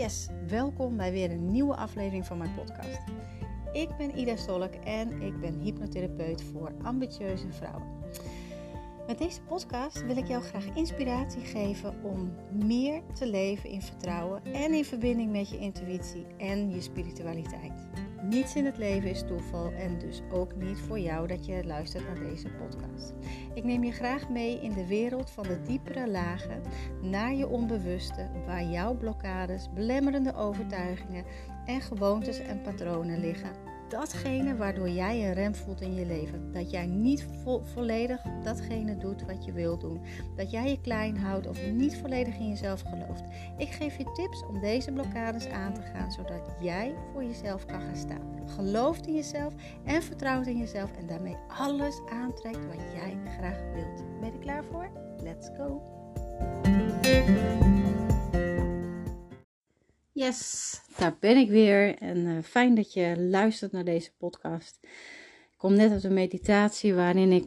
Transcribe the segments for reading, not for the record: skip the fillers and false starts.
Yes, welkom bij weer een nieuwe aflevering van mijn podcast. Ik ben Ida Stolk en ik ben hypnotherapeut voor ambitieuze vrouwen. Met deze podcast wil ik jou graag inspiratie geven om meer te leven in vertrouwen en in verbinding met je intuïtie en je spiritualiteit. Niets in het leven is toeval en dus ook niet voor jou dat je luistert naar deze podcast. Ik neem je graag mee in de wereld van de diepere lagen, naar je onbewuste, waar jouw blokkades, belemmerende overtuigingen en gewoontes en patronen liggen. Datgene waardoor jij een rem voelt in je leven. Dat jij niet volledig datgene doet wat je wilt doen. Dat jij je klein houdt of niet volledig in jezelf gelooft. Ik geef je tips om deze blokkades aan te gaan, zodat jij voor jezelf kan gaan staan. Gelooft in jezelf en vertrouwt in jezelf en daarmee alles aantrekt wat jij graag wilt. Ben je er klaar voor? Let's go! Yes, daar ben ik weer en fijn dat je luistert naar deze podcast. Ik kom net uit een meditatie waarin ik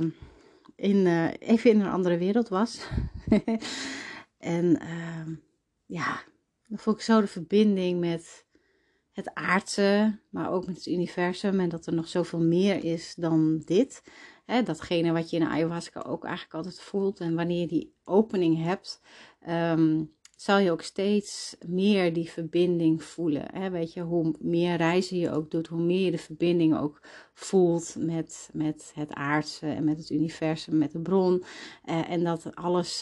even in een andere wereld was. En dan voel ik zo de verbinding met het aardse, maar ook met het universum. En dat er nog zoveel meer is dan dit. Datgene wat je in ayahuasca ook eigenlijk altijd voelt. En wanneer je die opening hebt, zal je ook steeds meer die verbinding voelen. Weet je, hoe meer reizen je ook doet, hoe meer je de verbinding ook voelt met het aardse en met het universum, met de bron. En dat alles,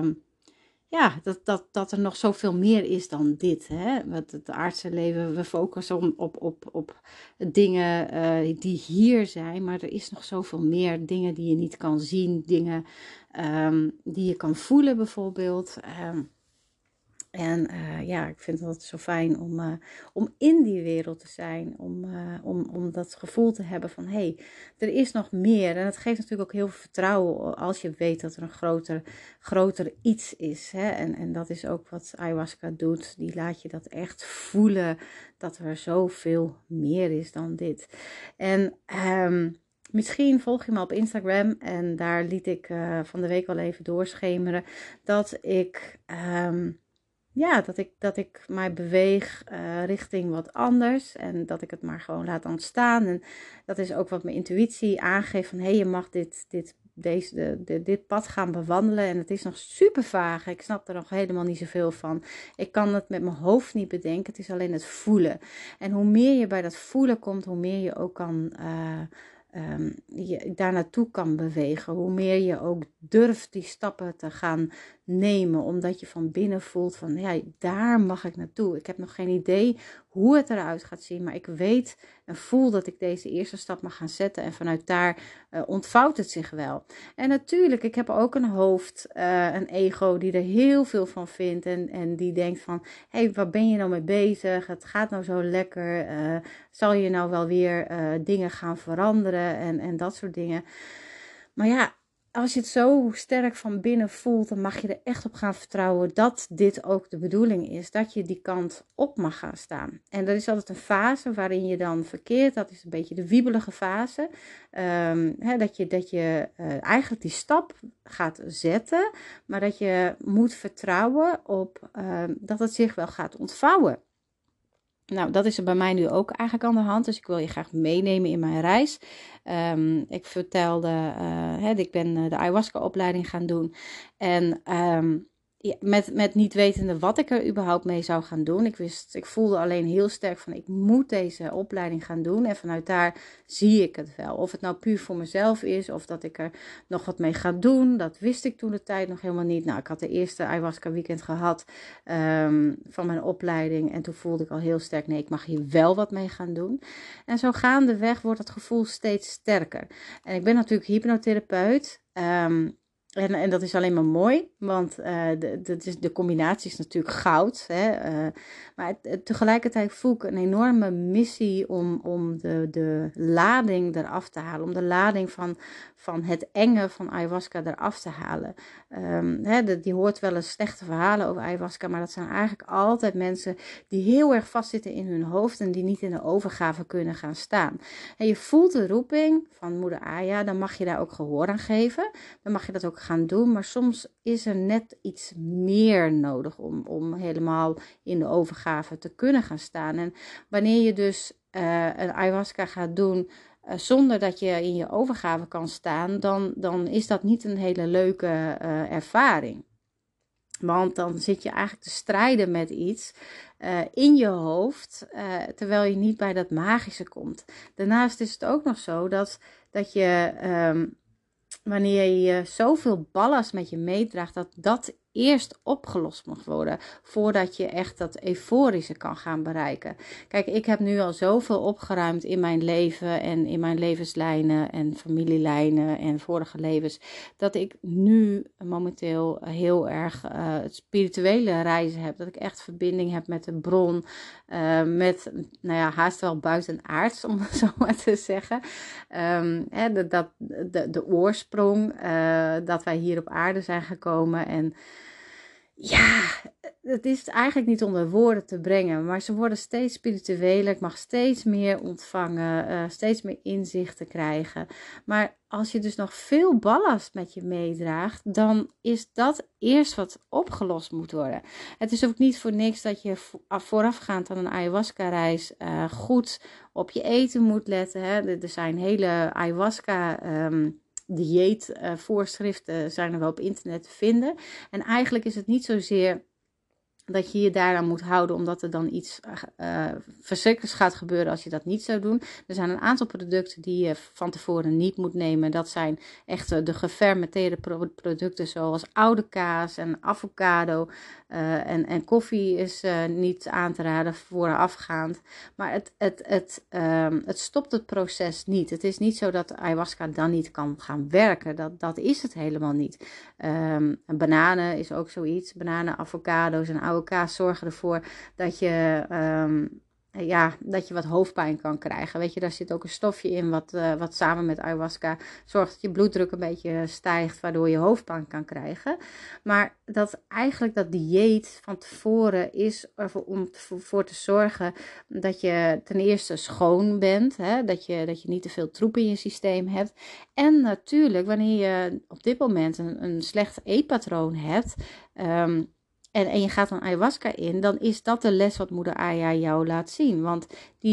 dat er nog zoveel meer is dan dit. Want het aardse leven, we focussen op dingen die hier zijn, maar er is nog zoveel meer dingen die je niet kan zien, dingen die je kan voelen bijvoorbeeld. Ik vind het altijd zo fijn om in die wereld te zijn. Om dat gevoel te hebben van, hé, er is nog meer. En dat geeft natuurlijk ook heel veel vertrouwen als je weet dat er een groter iets is. En dat is ook wat ayahuasca doet. Die laat je dat echt voelen, dat er zoveel meer is dan dit. En misschien volg je me op Instagram en daar liet ik van de week al even doorschemeren dat ik dat ik mij beweeg richting wat anders en dat ik het maar gewoon laat ontstaan. En dat is ook wat mijn intuïtie aangeeft van, je mag dit pad gaan bewandelen. En het is nog super vaag. Ik snap er nog helemaal niet zoveel van. Ik kan het met mijn hoofd niet bedenken. Het is alleen het voelen. En hoe meer je bij dat voelen komt, hoe meer je ook kan je daar naartoe kan bewegen. Hoe meer je ook durft die stappen te gaan nemen. Omdat je van binnen voelt van, daar mag ik naartoe. Ik heb nog geen idee hoe het eruit gaat zien. Maar ik weet en voel dat ik deze eerste stap mag gaan zetten. En vanuit daar ontvouwt het zich wel. En natuurlijk, ik heb ook een hoofd, een ego die er heel veel van vindt. En die denkt van, waar ben je nou mee bezig? Het gaat nou zo lekker. Zal je nou wel weer dingen gaan veranderen? En dat soort dingen. Maar als je het zo sterk van binnen voelt, dan mag je er echt op gaan vertrouwen dat dit ook de bedoeling is. Dat je die kant op mag gaan staan. En er is altijd een fase waarin je dan verkeert. Dat is een beetje de wiebelige fase. Dat je eigenlijk die stap gaat zetten. Maar dat je moet vertrouwen op dat het zich wel gaat ontvouwen. Nou, dat is er bij mij nu ook eigenlijk aan de hand. Dus ik wil je graag meenemen in mijn reis. Ik vertelde, ik ben de ayahuasca-opleiding gaan doen. En met niet wetende wat ik er überhaupt mee zou gaan doen. Ik voelde alleen heel sterk van, ik moet deze opleiding gaan doen. En vanuit daar zie ik het wel. Of het nou puur voor mezelf is, of dat ik er nog wat mee ga doen. Dat wist ik toen de tijd nog helemaal niet. Nou, ik had de eerste ayahuasca weekend gehad van mijn opleiding. En toen voelde ik al heel sterk, nee, ik mag hier wel wat mee gaan doen. En zo gaandeweg wordt het gevoel steeds sterker. En ik ben natuurlijk hypnotherapeut. En dat is alleen maar mooi, want de combinatie is natuurlijk goud. Maar tegelijkertijd voel ik een enorme missie om de lading eraf te halen. Om de lading van het enge van ayahuasca eraf te halen. Die hoort wel eens slechte verhalen over ayahuasca, maar dat zijn eigenlijk altijd mensen die heel erg vastzitten in hun hoofd en die niet in de overgave kunnen gaan staan. En je voelt de roeping van moeder Aya, dan mag je daar ook gehoor aan geven. Dan mag je dat ook gaan doen, maar soms is er net iets meer nodig om helemaal in de overgave te kunnen gaan staan. En wanneer je dus een ayahuasca gaat doen zonder dat je in je overgave kan staan, dan is dat niet een hele leuke ervaring. Want dan zit je eigenlijk te strijden met iets in je hoofd, terwijl je niet bij dat magische komt. Daarnaast is het ook nog zo dat je, wanneer je zoveel ballast met je meedraagt, dat eerst opgelost mag worden, voordat je echt dat euforische kan gaan bereiken. Kijk, ik heb nu al zoveel opgeruimd in mijn leven en in mijn levenslijnen en familielijnen en vorige levens, dat ik nu momenteel heel erg spirituele reizen heb, dat ik echt verbinding heb met de bron, met, haast wel buitenaards, om het zo maar te zeggen. De oorsprong, dat wij hier op aarde zijn gekomen en ja, het is eigenlijk niet onder woorden te brengen, maar ze worden steeds spiritueler. Ik mag steeds meer ontvangen, steeds meer inzichten krijgen. Maar als je dus nog veel ballast met je meedraagt, dan is dat eerst wat opgelost moet worden. Het is ook niet voor niks dat je voorafgaand aan een ayahuasca-reis goed op je eten moet letten. Hè. Er zijn hele ayahuasca dieetvoorschriften zijn er wel op internet te vinden. En eigenlijk is het niet zozeer dat je je daaraan moet houden, omdat er dan iets verschrikkelijks gaat gebeuren als je dat niet zou doen. Er zijn een aantal producten die je van tevoren niet moet nemen. Dat zijn echt de gefermenteerde producten zoals oude kaas en avocado. En koffie is niet aan te raden voorafgaand. Maar het stopt het proces niet. Het is niet zo dat ayahuasca dan niet kan gaan werken. Dat is het helemaal niet. Bananen is ook zoiets. Bananen, avocado's en oude kaas zorgen ervoor dat je dat je wat hoofdpijn kan krijgen. Weet je, daar zit ook een stofje in wat samen met ayahuasca zorgt dat je bloeddruk een beetje stijgt, waardoor je hoofdpijn kan krijgen. Maar dat dieet van tevoren is om ervoor te zorgen dat je ten eerste schoon bent, hè? Dat je niet te veel troep in je systeem hebt. En natuurlijk, wanneer je op dit moment een slecht eetpatroon hebt, en je gaat dan ayahuasca in, dan is dat de les wat moeder Aya jou laat zien. Want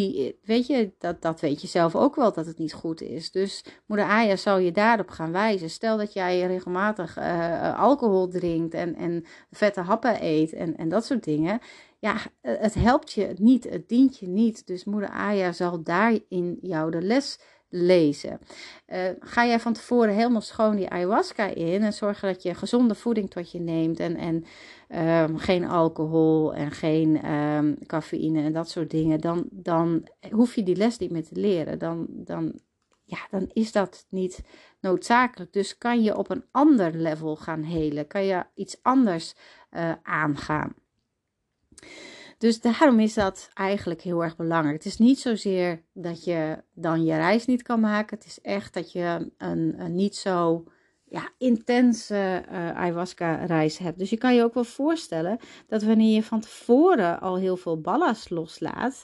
dat weet je zelf ook wel dat het niet goed is. Dus moeder Aya zal je daarop gaan wijzen. Stel dat jij regelmatig alcohol drinkt en vette happen eet en dat soort dingen. Ja, het helpt je niet, het dient je niet. Dus moeder Aya zal daarin jou de les lezen. Ga jij van tevoren helemaal schoon die ayahuasca in en zorgen dat je gezonde voeding tot je neemt en geen alcohol en geen cafeïne en dat soort dingen, dan hoef je die les niet meer te leren. Dan is dat niet noodzakelijk. Dus kan je op een ander level gaan helen. Kan je iets anders aangaan. Dus daarom is dat eigenlijk heel erg belangrijk. Het is niet zozeer dat je dan je reis niet kan maken. Het is echt dat je een niet zo intense ayahuasca-reis hebt. Dus je kan je ook wel voorstellen dat wanneer je van tevoren al heel veel ballast loslaat,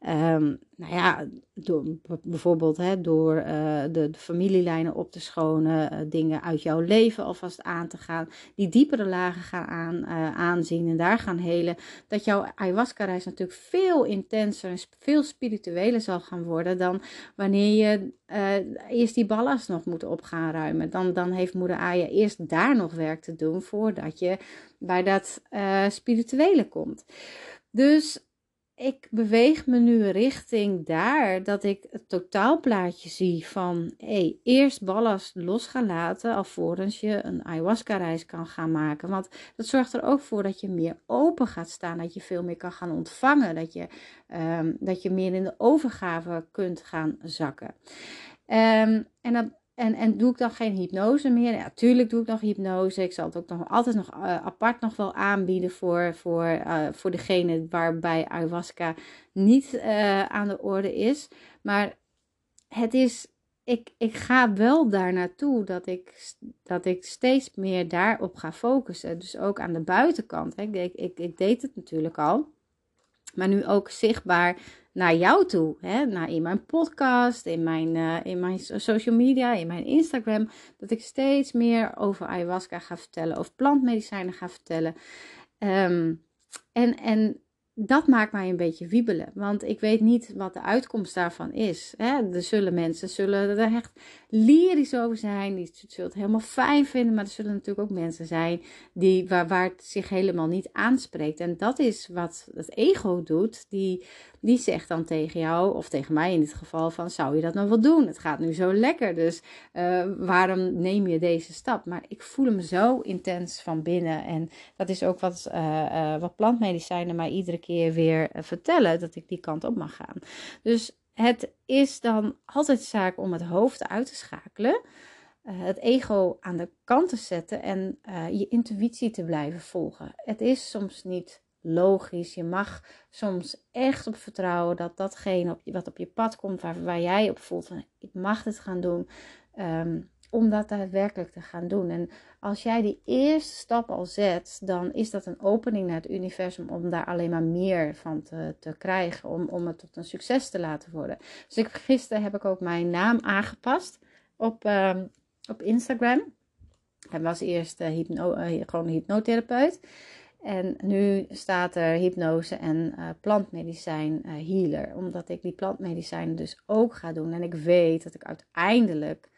bijvoorbeeld door de familielijnen op te schonen, dingen uit jouw leven alvast aan te gaan, die diepere lagen gaan aanzien en daar gaan helen, dat jouw ayahuasca-reis natuurlijk veel intenser en veel spiritueler zal gaan worden dan wanneer je eerst die ballast nog moet op gaan ruimen. Dan heeft moeder Aya eerst daar nog werk te doen voordat je bij dat spirituele komt. Dus ik beweeg me nu richting daar dat ik het totaalplaatje zie van eerst ballast los gaan laten alvorens je een ayahuasca-reis kan gaan maken. Want dat zorgt er ook voor dat je meer open gaat staan, dat je veel meer kan gaan ontvangen, dat je meer in de overgave kunt gaan zakken. En doe ik dan geen hypnose meer? Ja, tuurlijk doe ik nog hypnose. Ik zal het ook altijd nog apart nog wel aanbieden voor degene waarbij ayahuasca niet aan de orde is. Maar het is ik ga wel daar naartoe dat ik steeds meer daarop ga focussen. Dus ook aan de buitenkant. Hè. Ik deed het natuurlijk al. Maar nu ook zichtbaar naar jou toe. Hè? In mijn podcast, in mijn social media, in mijn Instagram. Dat ik steeds meer over ayahuasca ga vertellen. Over plantmedicijnen ga vertellen. En dat maakt mij een beetje wiebelen. Want ik weet niet wat de uitkomst daarvan is. Hè? Mensen zullen er echt lyrisch over zijn. Die zullen het helemaal fijn vinden. Maar er zullen natuurlijk ook mensen zijn waar het zich helemaal niet aanspreekt. En dat is wat het ego doet. Die zegt dan tegen jou, of tegen mij in dit geval, van zou je dat nou wel doen? Het gaat nu zo lekker, dus waarom neem je deze stap? Maar ik voel hem zo intens van binnen. En dat is ook wat plantmedicijnen mij iedere keer weer vertellen, dat ik die kant op mag gaan. Dus het is dan altijd zaak om het hoofd uit te schakelen. Het ego aan de kant te zetten en je intuïtie te blijven volgen. Het is soms niet logisch. Je mag soms echt op vertrouwen dat datgene wat op je pad komt, waar jij op voelt van ik mag dit gaan doen, om dat daadwerkelijk te gaan doen. En als jij die eerste stap al zet, dan is dat een opening naar het universum om daar alleen maar meer van te krijgen, om het tot een succes te laten worden. Dus gisteren heb ik ook mijn naam aangepast op Instagram. Hij was eerst gewoon hypnotherapeut. En nu staat er hypnose en plantmedicijn healer. Omdat ik die plantmedicijnen dus ook ga doen. En ik weet dat ik uiteindelijk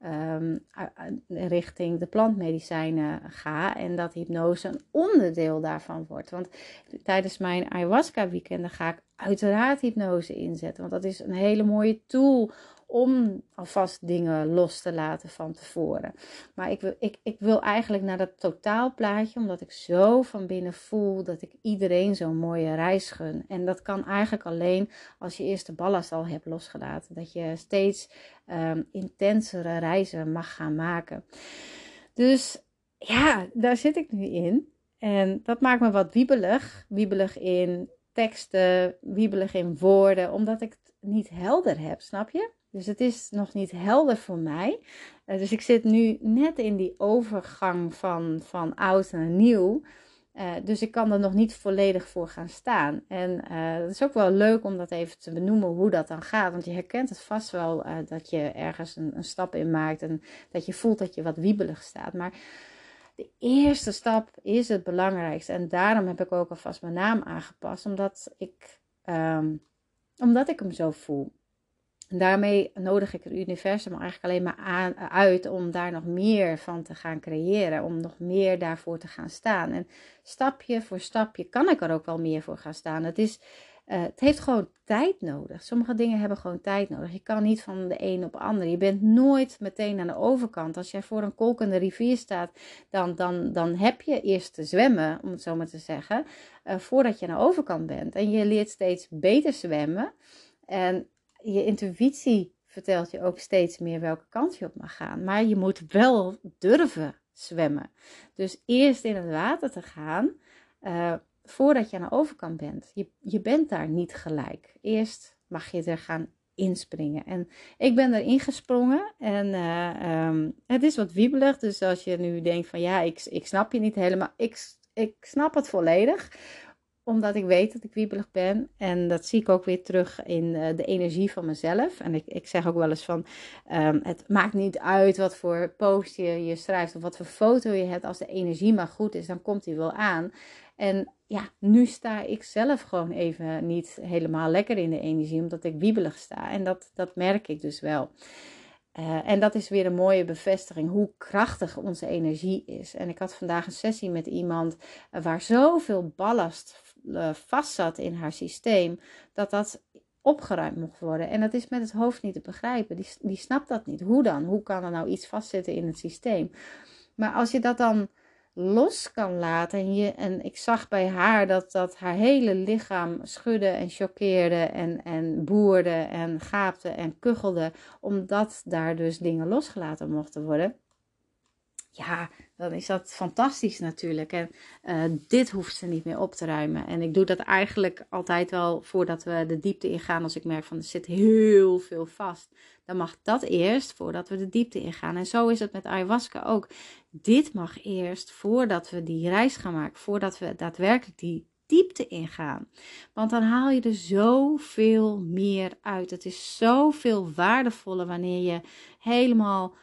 richting de plantmedicijnen ga. En dat hypnose een onderdeel daarvan wordt. Want tijdens mijn ayahuasca weekenden ga ik uiteraard hypnose inzetten. Want dat is een hele mooie tool om alvast dingen los te laten van tevoren. Maar ik wil eigenlijk naar dat totaalplaatje, omdat ik zo van binnen voel dat ik iedereen zo'n mooie reis gun. En dat kan eigenlijk alleen als je eerst de ballast al hebt losgelaten. Dat je steeds intensere reizen mag gaan maken. Dus ja, daar zit ik nu in. En dat maakt me wat wiebelig. Wiebelig in teksten, wiebelig in woorden, omdat ik het niet helder heb, snap je? Dus het is nog niet helder voor mij. Dus ik zit nu net in die overgang van oud naar nieuw. Dus ik kan er nog niet volledig voor gaan staan. En het is ook wel leuk om dat even te benoemen hoe dat dan gaat. Want je herkent het vast wel dat je ergens een stap in maakt. En dat je voelt dat je wat wiebelig staat. Maar de eerste stap is het belangrijkste. En daarom heb ik ook alvast mijn naam aangepast. Omdat ik hem zo voel. En daarmee nodig ik het universum eigenlijk alleen maar uit om daar nog meer van te gaan creëren. Om nog meer daarvoor te gaan staan. En stapje voor stapje kan ik er ook wel meer voor gaan staan. Het heeft gewoon tijd nodig. Sommige dingen hebben gewoon tijd nodig. Je kan niet van de een op de ander. Je bent nooit meteen aan de overkant. Als jij voor een kolkende rivier staat, dan heb je eerst te zwemmen, om het zo maar te zeggen, voordat je aan de overkant bent. En je leert steeds beter zwemmen. En je intuïtie vertelt je ook steeds meer welke kant je op mag gaan. Maar je moet wel durven zwemmen. Dus eerst in het water te gaan, voordat je aan de overkant bent. Je bent daar niet gelijk. Eerst mag je er gaan inspringen. En ik ben erin gesprongen. En het is wat wiebelig. Dus als je nu denkt van ja, ik snap je niet helemaal. Ik snap het volledig. Omdat ik weet dat ik wiebelig ben. En dat zie ik ook weer terug in de energie van mezelf. En ik zeg ook wel eens van, het maakt niet uit wat voor post je schrijft of wat voor foto je hebt. Als de energie maar goed is, dan komt die wel aan. En ja, nu sta ik zelf gewoon even niet helemaal lekker in de energie, omdat ik wiebelig sta. En dat merk ik dus wel. En dat is weer een mooie bevestiging hoe krachtig onze energie is. En ik had vandaag een sessie met iemand waar zoveel ballast vast zat in haar systeem, dat opgeruimd mocht worden. En dat is met het hoofd niet te begrijpen. Die snapt dat niet. Hoe dan? Hoe kan er nou iets vastzitten in het systeem? Maar als je dat dan los kan laten. En ik zag bij haar dat haar hele lichaam schudde en choqueerde en boerde en gaapte en kuchelde. Omdat daar dus dingen losgelaten mochten worden. ja, dan is dat fantastisch natuurlijk. En dit hoeft ze niet meer op te ruimen. En ik doe dat eigenlijk altijd wel voordat we de diepte ingaan. Als ik merk van er zit heel veel vast. Dan mag dat eerst voordat we de diepte ingaan. En zo is het met ayahuasca ook. Dit mag eerst voordat we die reis gaan maken. Voordat we daadwerkelijk die diepte ingaan. Want dan haal je er zoveel meer uit. Het is zoveel waardevoller wanneer je helemaal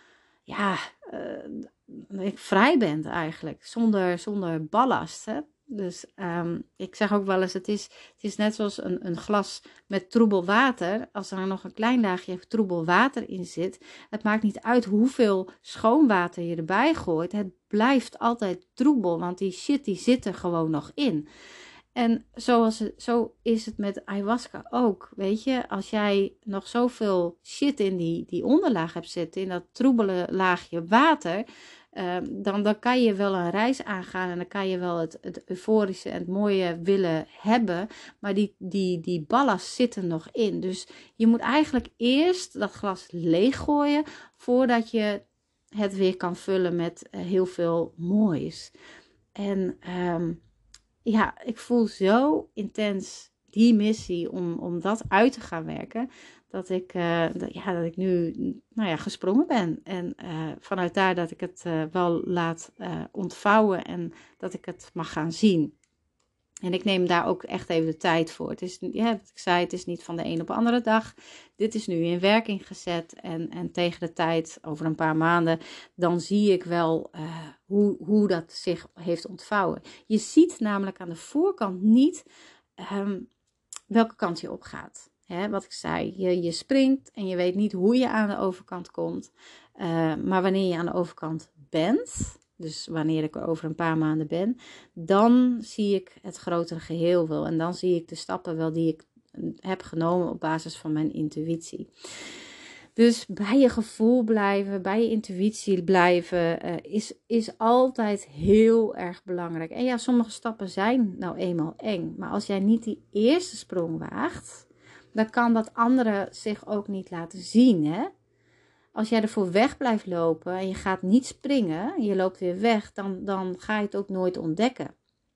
vrij bent eigenlijk. Zonder ballast. Hè? Dus ik zeg ook wel eens, het is net zoals een glas met troebel water. Als er nog een klein laagje troebel water in zit. Het maakt niet uit hoeveel schoon water je erbij gooit. Het blijft altijd troebel, want die shit die zit er gewoon nog in. En zo is het met ayahuasca ook, weet je. Als jij nog zoveel shit in die onderlaag hebt zitten, in dat troebele laagje water, dan kan je wel een reis aangaan en dan kan je wel het euforische en het mooie willen hebben, maar die ballast zit er nog in. Dus je moet eigenlijk eerst dat glas leeggooien voordat je het weer kan vullen met heel veel moois. En ik voel zo intens die missie om dat uit te gaan werken, dat ik nu gesprongen ben. En vanuit daar dat ik het wel laat ontvouwen en dat ik het mag gaan zien. En ik neem daar ook echt even de tijd voor. Het is, wat ik zei, het is niet van de een op de andere dag. Dit is nu in werking gezet. En tegen de tijd, over een paar maanden, dan zie ik wel hoe dat zich heeft ontvouwen. Je ziet namelijk aan de voorkant niet welke kant je op gaat. Wat ik zei, je springt en je weet niet hoe je aan de overkant komt. Maar wanneer je aan de overkant bent, dus wanneer ik er over een paar maanden ben, dan zie ik het grotere geheel wel. En dan zie ik de stappen wel die ik heb genomen op basis van mijn intuïtie. Dus bij je gevoel blijven, bij je intuïtie blijven, is altijd heel erg belangrijk. En ja, sommige stappen zijn nou eenmaal eng. Maar als jij niet die eerste sprong waagt, dan kan dat andere zich ook niet laten zien, hè? Als jij ervoor weg blijft lopen en je gaat niet springen, je loopt weer weg, dan ga je het ook nooit ontdekken.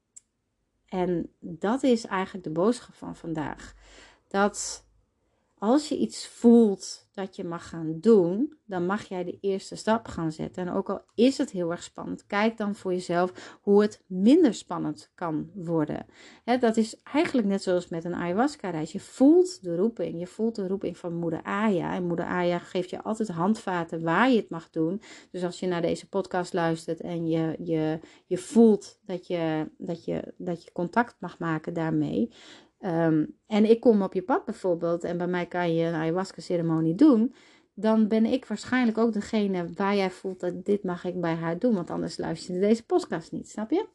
En dat is eigenlijk de boodschap van vandaag. Dat als je iets voelt dat je mag gaan doen, dan mag jij de eerste stap gaan zetten. En ook al is het heel erg spannend, kijk dan voor jezelf hoe het minder spannend kan worden. Dat is eigenlijk net zoals met een ayahuasca-reis. Je voelt de roeping. Je voelt de roeping van moeder Aya. En moeder Aya geeft je altijd handvaten waar je het mag doen. Dus als je naar deze podcast luistert en je voelt dat je contact mag maken daarmee. En ik kom op je pad bijvoorbeeld en bij mij kan je een ayahuasca ceremonie doen, dan ben ik waarschijnlijk ook degene waar jij voelt dat dit mag ik bij haar doen, want anders luister je deze podcast niet, snap je?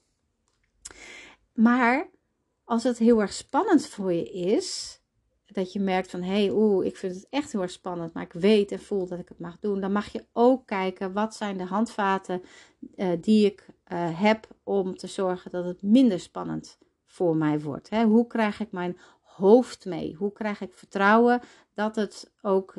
Maar als het heel erg spannend voor je is, dat je merkt van ik vind het echt heel erg spannend, maar ik weet en voel dat ik het mag doen, dan mag je ook kijken wat zijn de handvaten die ik heb om te zorgen dat het minder spannend voor mij wordt. Hoe krijg ik mijn hoofd mee? Hoe krijg ik vertrouwen dat het ook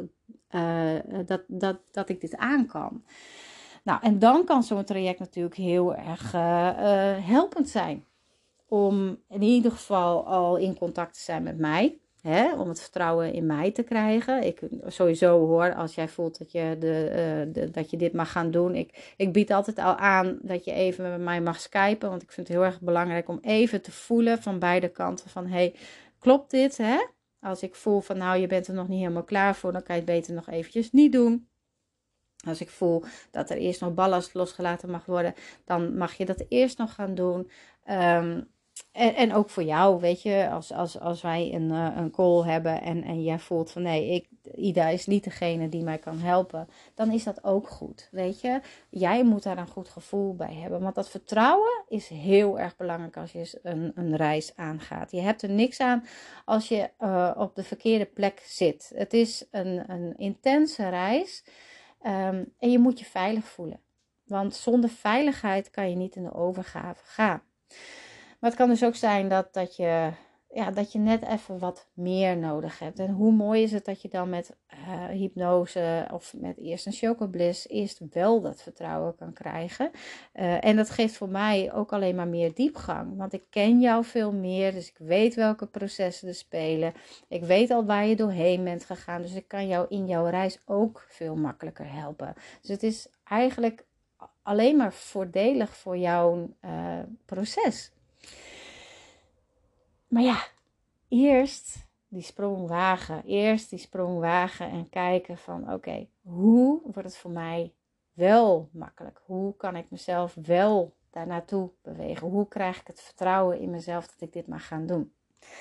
dat ik dit aan kan? Nou, en dan kan zo'n traject natuurlijk heel erg helpend zijn. Om in ieder geval al in contact te zijn met mij. Om het vertrouwen in mij te krijgen. Ik sowieso hoor, als jij voelt dat je dit mag gaan doen. Ik bied altijd al aan dat je even met mij mag skypen. Want ik vind het heel erg belangrijk om even te voelen van beide kanten. Van klopt dit? Hè? Als ik voel van je bent er nog niet helemaal klaar voor. Dan kan je het beter nog eventjes niet doen. Als ik voel dat er eerst nog ballast losgelaten mag worden. Dan mag je dat eerst nog gaan doen. En ook voor jou, weet je, als wij een call hebben en jij voelt van Ida is niet degene die mij kan helpen, dan is dat ook goed, weet je. Jij moet daar een goed gevoel bij hebben, want dat vertrouwen is heel erg belangrijk als je een reis aangaat. Je hebt er niks aan als je op de verkeerde plek zit. Het is een intense reis en je moet je veilig voelen, want zonder veiligheid kan je niet in de overgave gaan. Maar het kan dus ook zijn dat je dat je net even wat meer nodig hebt. En hoe mooi is het dat je dan met hypnose of met eerst een chocobliss eerst wel dat vertrouwen kan krijgen. En dat geeft voor mij ook alleen maar meer diepgang. Want ik ken jou veel meer, dus ik weet welke processen er spelen. Ik weet al waar je doorheen bent gegaan, dus ik kan jou in jouw reis ook veel makkelijker helpen. Dus het is eigenlijk alleen maar voordelig voor jouw proces. Maar ja, eerst die sprong wagen en kijken van oké, hoe wordt het voor mij wel makkelijk? Hoe kan ik mezelf wel daar naartoe bewegen? Hoe krijg ik het vertrouwen in mezelf dat ik dit mag gaan doen?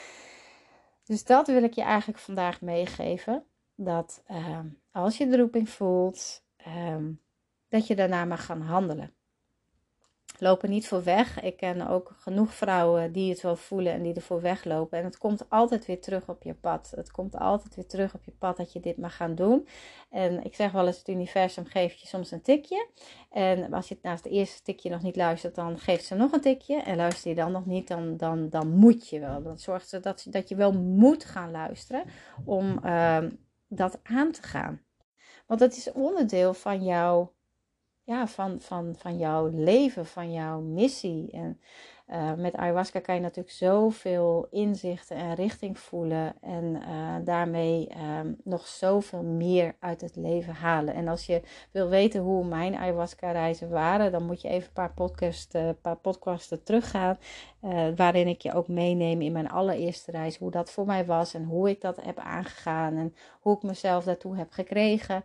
Dus dat wil ik je eigenlijk vandaag meegeven. Dat als je de roeping voelt, dat je daarna mag gaan handelen. Loop er niet voor weg. Ik ken ook genoeg vrouwen die het wel voelen en die ervoor weglopen. En het komt altijd weer terug op je pad. Het komt altijd weer terug op je pad dat je dit mag gaan doen. En ik zeg wel eens, het universum geeft je soms een tikje. En als je naast het eerste tikje nog niet luistert, dan geeft ze nog een tikje. En luister je dan nog niet, dan moet je wel. Dan zorgt ze dat je wel moet gaan luisteren om dat aan te gaan. Want het is onderdeel van jouw... van jouw leven, van jouw missie. En met ayahuasca kan je natuurlijk zoveel inzichten en richting voelen. En daarmee nog zoveel meer uit het leven halen. En als je wil weten hoe mijn ayahuasca reizen waren, dan moet je even een paar podcasten teruggaan. Waarin ik je ook meeneem in mijn allereerste reis. Hoe dat voor mij was en hoe ik dat heb aangegaan. En hoe ik mezelf daartoe heb gekregen.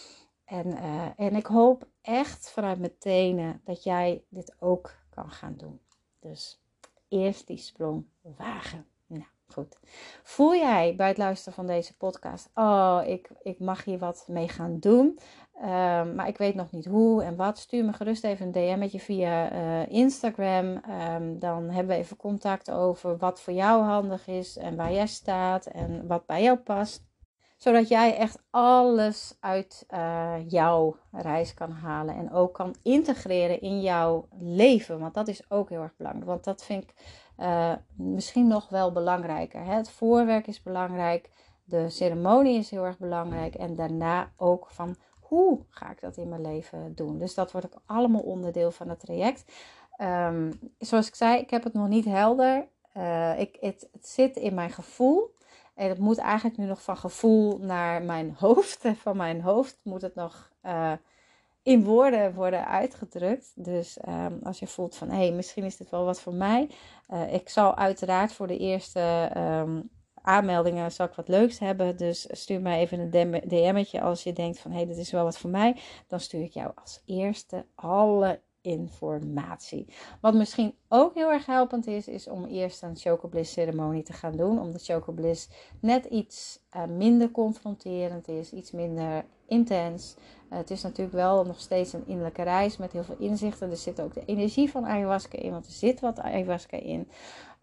En ik hoop echt vanuit mijn tenen dat jij dit ook kan gaan doen. Dus eerst die sprong wagen. Nou, goed. Voel jij bij het luisteren van deze podcast, ik mag hier wat mee gaan doen. Maar ik weet nog niet hoe en wat. Stuur me gerust even een DM'tje via Instagram. Dan hebben we even contact over wat voor jou handig is en waar jij staat en wat bij jou past. Zodat jij echt alles uit jouw reis kan halen. En ook kan integreren in jouw leven. Want dat is ook heel erg belangrijk. Want dat vind ik misschien nog wel belangrijker. Hè? Het voorwerk is belangrijk. De ceremonie is heel erg belangrijk. En daarna ook van hoe ga ik dat in mijn leven doen. Dus dat wordt ook allemaal onderdeel van het traject. Zoals ik zei, ik heb het nog niet helder. Het zit in mijn gevoel. En het moet eigenlijk nu nog van gevoel naar mijn hoofd. En van mijn hoofd moet het nog in woorden worden uitgedrukt. Dus als je voelt van, misschien is dit wel wat voor mij. Ik zal uiteraard voor de eerste aanmeldingen zal ik wat leuks hebben. Dus stuur mij even een DM'tje als je denkt van, dit is wel wat voor mij. Dan stuur ik jou als eerste alle informatie. Wat misschien ook heel erg helpend is om eerst een chocobliss ceremonie te gaan doen. Omdat chocobliss net iets minder confronterend is, iets minder intens. Het is natuurlijk wel nog steeds een innerlijke reis met heel veel inzichten. Er zit ook de energie van ayahuasca in, want er zit wat ayahuasca in.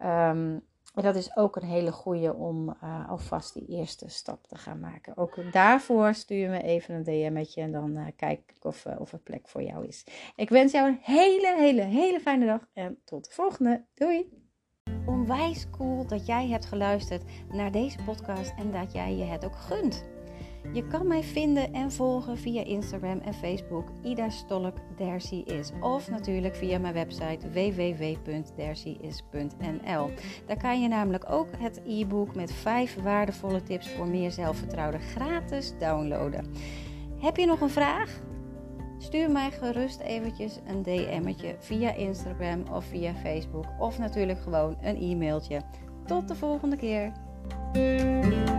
En dat is ook een hele goeie om alvast die eerste stap te gaan maken. Ook daarvoor stuur je me even een DM'tje en dan kijk ik of er plek voor jou is. Ik wens jou een hele fijne dag en tot de volgende. Doei! Onwijs cool dat jij hebt geluisterd naar deze podcast en dat jij je het ook gunt. Je kan mij vinden en volgen via Instagram en Facebook Ida Stolk There She Is. Of natuurlijk via mijn website www.theresheis.nl. Daar kan je namelijk ook het e-book met 5 waardevolle tips voor meer zelfvertrouwen gratis downloaden. Heb je nog een vraag? Stuur mij gerust eventjes een DM'tje via Instagram of via Facebook. Of natuurlijk gewoon een e-mailtje. Tot de volgende keer.